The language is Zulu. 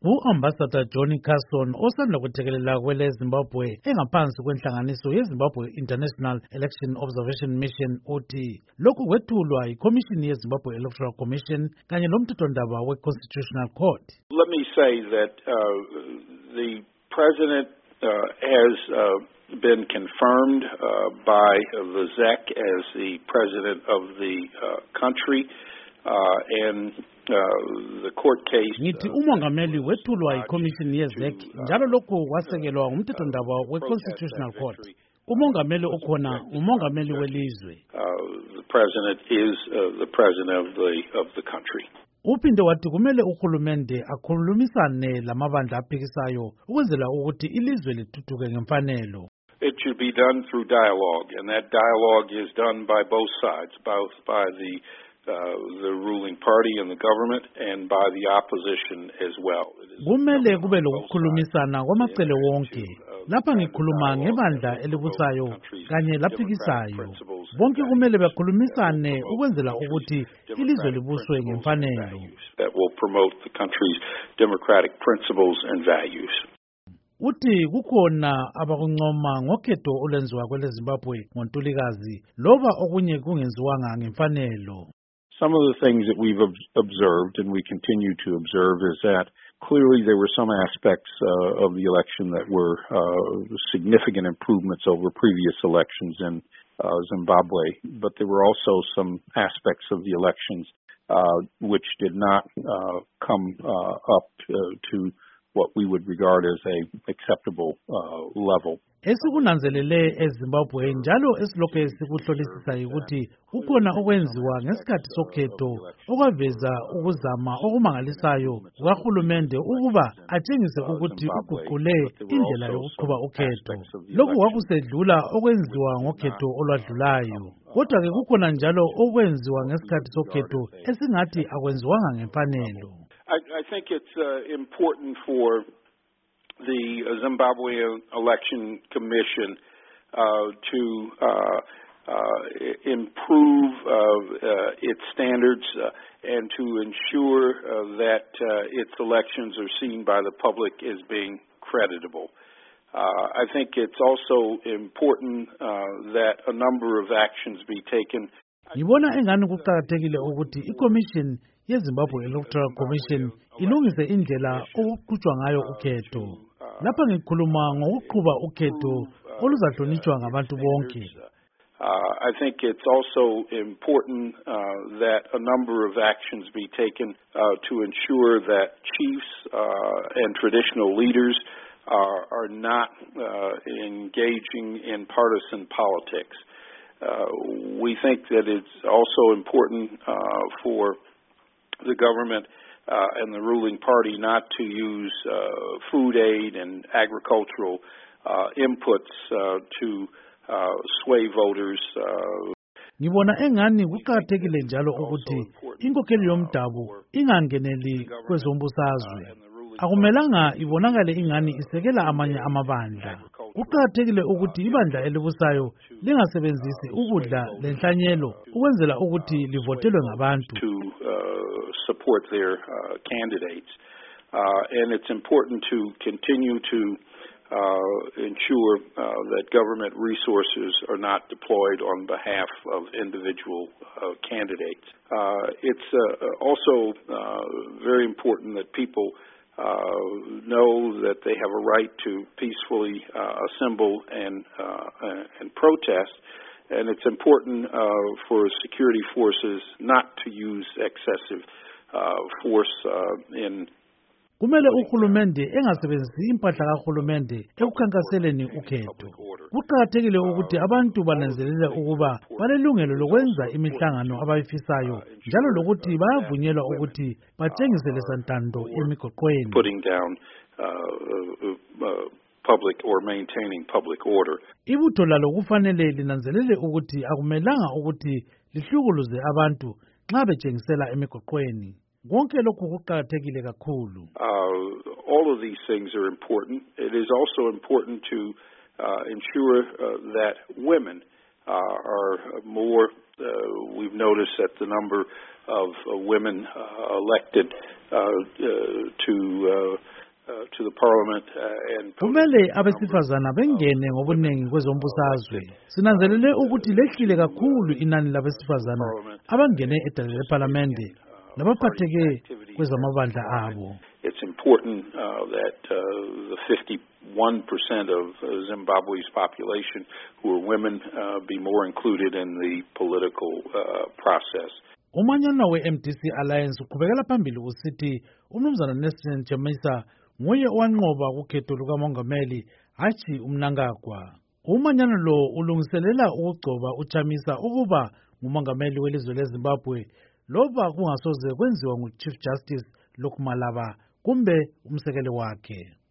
U-Ambassador Johnny Carson osanda kuthekelela kwele Zimbabwe engaphansi kwenhlanganiso ye-Zimbabwe International Election Observation Mission uthi lokhu kwethulwa yiKhomishini ye-Zimbabwe Electoral Commission kanye lomthethwandaba we-Constitutional Court. Let me say that the president has been confirmed by the ZEC as the president of the country and the court case. Ngithi umongameli wethulwa yiKhomishini ye-ZEC njalo lokhu kwasekelwa umthethwandaba we-Constitutional Court. Umongameli ukhona umongameli welizwe. The president is the president of the country. Uphinde wathi kumele uhulumende akhulumisane lamabandla aphikisayo ukwenzela ukuthi ilizwe lithuthuke ngemfanelo. It should be done through dialogue, and that dialogue is done by both sides, both by the ruling party and the government and by the opposition as well. Kumele kube lokukhulumisana kwamacele wonke. Lapha ngikhuluma ngebandla elibusayo kanye laphikisayo. Bonke kumele bakhulumisane ukwenzela ukuthi ilizwe libuswe ngemfanelo. That will promote the country's democratic principles and values. Uthi kukhona abakuncoma ngokhetho olwenziwa kwele Zimbabwe ngoNtulikazi loba okunye kungenziwanga ngemfanelo. Some of the things that we've observed and we continue to observe is that clearly there were some aspects of the election that were significant improvements over previous elections in Zimbabwe, but there were also some aspects of the elections which did not come up to what we would regard as a acceptable level. Esikunanzelele eZimbabwe njalo esilokho sikuhlolisisa ukuthi kukhona okwenziwa ngesikhathi sokhetho okwaveza ukuzama okumangalisayo kuhulumende ukuba atshengise ukuthi uguqule indlela yokuqhuba ukhetho. Lokhu kwakusedlula okwenziwa ngokhetho olwadlulayo. Kodwa ke kukhona njalo okwenziwa ngesikhathi sokhetho esingathi akwenziwanga ngemfanelo. I think it's important for the Zimbabwe Election Commission to improve its standards and to ensure that its elections are seen by the public as being creditable. I think it's also important that a number of actions be taken. Ngibona engani kuqhakathekile ukuthi iCommission yeZimbabwe Electoral Commission ilungise indlela okuqhutshwa ngayo ukhetho. Lapha ngikhuluma ngokuqhuba ukhetho oluzahlonitshwa ngabantu bonke. I think it's also important that a number of actions be taken to ensure that chiefs and traditional leaders are not engaging in partisan politics. We think that it's also important for the government and the ruling party not to use food aid and agricultural inputs to sway voters. Ngibona engani kuqhakathekile njalo ukuthi inkokheli yomdabu ingangeneli kwezombusazwe. Akumelanga ibonakale ingani isekela amanye amabandla. Kuqhakathekile ukuthi ibandla elibusayo lingasebenzisi ukudla lenhlanyelo ukwenzela ukuthi livotelwe ngabantu. Support their candidates, and it's important to continue to ensure that government resources are not deployed on behalf of individual candidates. It's also very important that people know that they have a right to peacefully assemble and protest, and it's important for security forces not to use excessive force in. Kumele uhulumende engasebenzisi impahla kahulumende ekukhankaseleni ukhetho. Kuqhakathekile ukuthi abantu bananzelele ukuba balelungelo lokwenza imihlangano abayifisayo njalo lokuthi bayavunyelwa ukuthi batshengise lesantando emigoqweni. Putting down public or maintaining public order. Ibutho lalo kufanele linanzelele ukuthi akumelanga ukuthi lihlukuluze abantu nxa betshengisela emigoqweni. Konke lokhu kuqhakathekile kakhulu. All of these things are important. It is also important to ensure that women are more. We've noticed that the number of women elected to to the parliament and kumele abesifazana bengene ngobuningi kwezombusazwe. Sinanzelele ukuthi lehlile kakhulu inani labesifazana abangene edale leParliamente nabaphatheke kwezamabandla abo. It's important that the 51% of Zimbabwe's population who are women be more included in the political process. Umanyano we-MDC Alliance uqhubekela phambili usithi uMnumzana Nelson Chamisa nguye owanqoba kukhetho lukamongameli hatshi uMnangagwa. Umanyano lo ulungiselela ukugcoba uChamisa ukuba ngumongameli welizwe leZimbabwe loba kungasoze kwenziwa nguChief Justice Lokmalaba kumbe umsekeli wakhe.